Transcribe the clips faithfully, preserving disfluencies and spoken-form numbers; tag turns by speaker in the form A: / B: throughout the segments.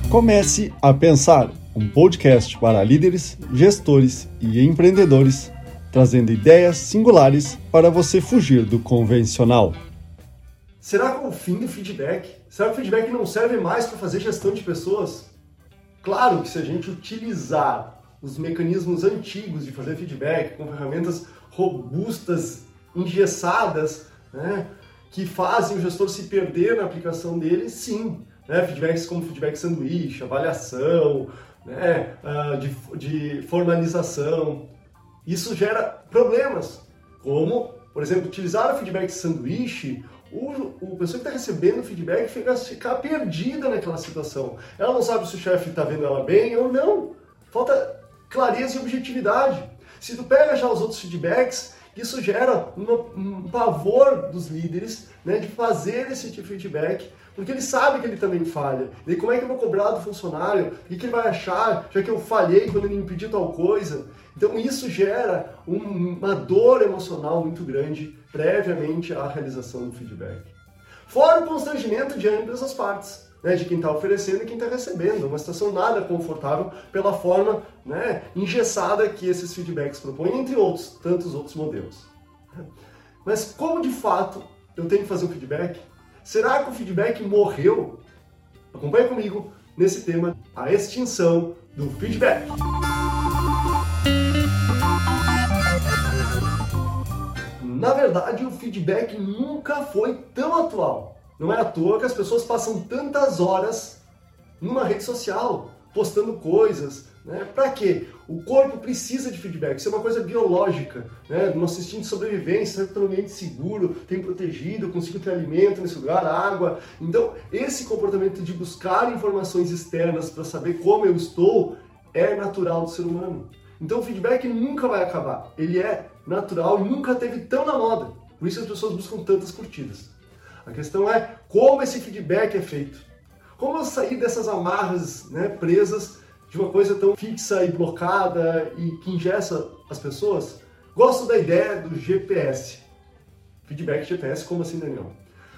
A: Comece a Pensar, um podcast para líderes, gestores e empreendedores, trazendo ideias singulares para você fugir do convencional.
B: Será que é o fim do feedback? Será que o feedback não serve mais para fazer gestão de pessoas? Claro que se a gente utilizar os mecanismos antigos de fazer feedback com ferramentas robustas, engessadas, né, que fazem o gestor se perder na aplicação dele, sim. Né, feedbacks como feedback sanduíche, avaliação, né, de, de formalização. Isso gera problemas, como, por exemplo, utilizar o feedback sanduíche, o, o pessoa que está recebendo o feedback fica, ficar perdida naquela situação. Ela não sabe se o chefe está vendo ela bem ou não. Falta clareza e objetividade. Se tu pega já os outros feedbacks, isso gera uma, um pavor dos líderes, né, de fazer esse tipo de feedback, porque ele sabe que ele também falha. E como é que eu vou cobrar do funcionário? O que ele vai achar, já que eu falhei quando ele me pediu tal coisa? Então isso gera um, uma dor emocional muito grande previamente à realização do feedback. Fora o constrangimento de ambas as partes, né, de quem está oferecendo e quem está recebendo. Uma situação nada confortável pela forma, né, engessada que esses feedbacks propõem, entre outros, tantos outros modelos. Mas como de fato eu tenho que fazer um feedback? Será que o feedback morreu? Acompanhe comigo nesse tema, a extinção do feedback. Na verdade, o feedback nunca foi tão atual. Não é à toa que as pessoas passam tantas horas numa rede social, postando coisas, né? Para quê? O corpo precisa de feedback, isso é uma coisa biológica, né? Nosso instinto de sobrevivência, estar no ambiente seguro, tem protegido, consigo ter alimento nesse lugar, água. Então, esse comportamento de buscar informações externas para saber como eu estou é natural do ser humano. Então, o feedback nunca vai acabar, ele é natural e nunca teve tão na moda, por isso as pessoas buscam tantas curtidas. A questão é como esse feedback é feito. Como eu sair dessas amarras, né, presas de uma coisa tão fixa e blocada e que engessa as pessoas? Gosto da ideia do G P S. Feedback G P S, como assim, Daniel?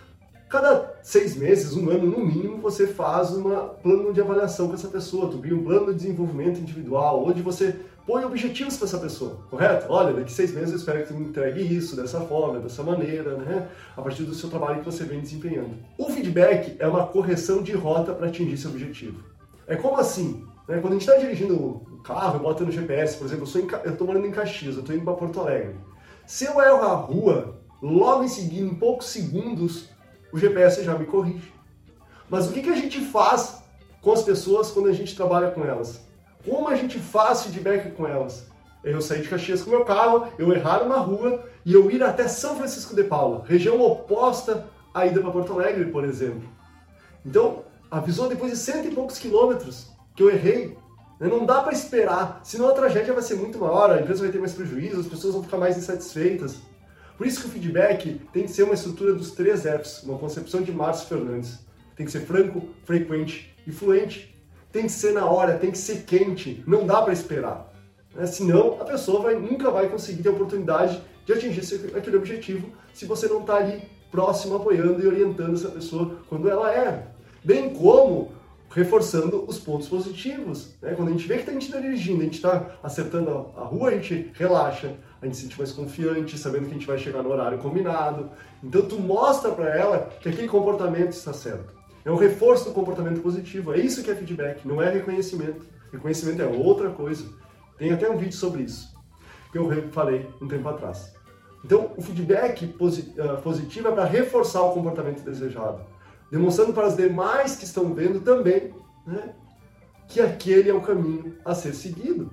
B: Cada seis meses, um ano no mínimo, você faz um plano de avaliação com essa pessoa, tu cria um plano de desenvolvimento individual, onde você põe objetivos para essa pessoa, correto? Olha, daqui seis meses eu espero que tu me entregue isso, dessa forma, dessa maneira, né? A partir do seu trabalho que você vem desempenhando. O feedback é uma correção de rota para atingir seu objetivo. É como assim? Né? Quando a gente está dirigindo o carro, bota no G P S, por exemplo, eu estou morando em Caxias, eu estou indo para Porto Alegre. Se eu erro a rua, logo em seguida, em poucos segundos, o G P S já me corrige. Mas o que, que a gente faz com as pessoas quando a gente trabalha com elas? Como a gente faz feedback com elas? Eu sair de Caxias com o meu carro, eu errar uma rua e eu ir até São Francisco de Paula, região oposta à ida para Porto Alegre, por exemplo. Então, avisou depois de cento e poucos quilômetros que eu errei. Não dá para esperar, senão a tragédia vai ser muito maior, a empresa vai ter mais prejuízo, as pessoas vão ficar mais insatisfeitas. Por isso que o feedback tem que ser uma estrutura dos três Fs, uma concepção de Márcio Fernandes. Tem que ser franco, frequente e fluente. Tem que ser na hora, tem que ser quente, não dá para esperar. Né? Senão a pessoa vai, nunca vai conseguir ter a oportunidade de atingir esse, aquele objetivo se você não está ali próximo, apoiando e orientando essa pessoa quando ela erra. Bem como reforçando os pontos positivos. Né? Quando a gente vê que a gente está dirigindo, a gente está acertando a, a rua, a gente relaxa, a gente se sente mais confiante, sabendo que a gente vai chegar no horário combinado. Então tu mostra para ela que aquele comportamento está certo. É um reforço do comportamento positivo. É isso que é feedback, não é reconhecimento. Reconhecimento é outra coisa. Tem até um vídeo sobre isso, que eu falei um tempo atrás. Então, o feedback positivo é para reforçar o comportamento desejado, demonstrando para os demais que estão vendo também, né, que aquele é o caminho a ser seguido.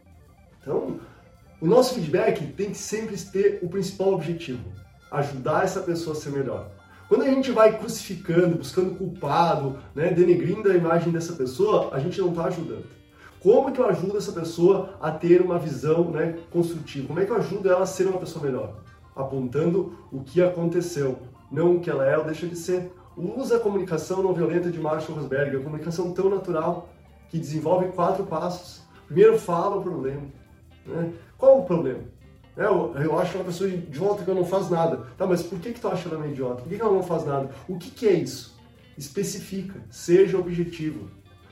B: Então, o nosso feedback tem que sempre ter o principal objetivo, ajudar essa pessoa a ser melhor. Quando a gente vai crucificando, buscando culpado, né, denegrindo a imagem dessa pessoa, a gente não está ajudando. Como que eu ajudo essa pessoa a ter uma visão, né, construtiva? Como é que eu ajudo ela a ser uma pessoa melhor? Apontando o que aconteceu, não o que ela é ou deixa de ser. Usa a comunicação não violenta de Marshall Rosenberg, a comunicação tão natural, que desenvolve quatro passos. Primeiro, fala o problema. Né? Qual o problema? Eu, eu acho uma pessoa idiota que eu não faz nada. Tá, mas por que, que tu acha ela idiota? Por que, que ela não faz nada? O que, que é isso? Especifica, seja objetivo.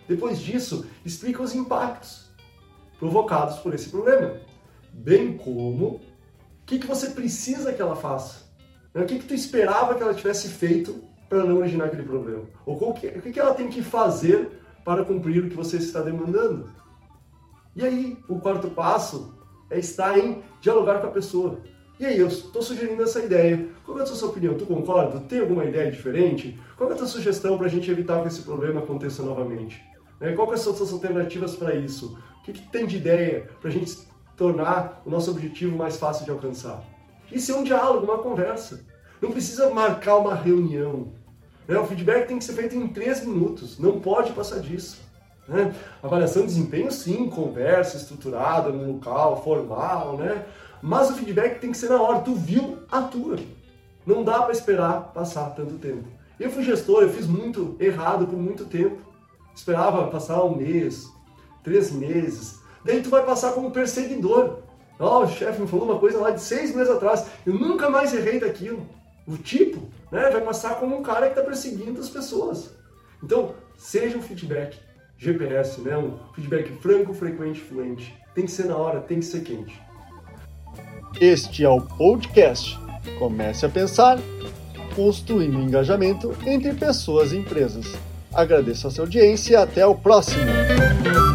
B: Depois disso, explica os impactos provocados por esse problema, bem como o que, que você precisa que ela faça, o que, que tu esperava que ela tivesse feito para não originar aquele problema, ou o que, o que ela tem que fazer para cumprir o que você está demandando. E aí, o quarto passo é estar em dialogar com a pessoa. E aí, eu estou sugerindo essa ideia. Qual é a sua opinião? Tu concorda? Tem alguma ideia diferente? Qual é a tua sugestão para a gente evitar que esse problema aconteça novamente? Qual são as suas alternativas para isso? O que, que tem de ideia para a gente tornar o nosso objetivo mais fácil de alcançar? Isso é um diálogo, uma conversa. Não precisa marcar uma reunião. O feedback tem que ser feito em três minutos. Não pode passar disso. Né? Avaliação de desempenho, sim, conversa estruturada, no local, formal, né? Mas o feedback tem que ser na hora. Tu viu, atua. Não dá para esperar passar tanto tempo. Eu fui gestor, eu fiz muito errado por muito tempo. Esperava passar um mês, três meses. Daí tu vai passar como perseguidor. Ó, oh, o chefe me falou uma coisa lá de seis meses atrás. Eu nunca mais errei daquilo. O tipo, né, vai passar como um cara que está perseguindo as pessoas. Então, seja um feedback G P S, né? Um feedback franco, frequente, fluente. Tem que ser na hora, tem que ser quente.
A: Este é o podcast Comece a Pensar, construindo engajamento entre pessoas e empresas. Agradeço a sua audiência e até o próximo!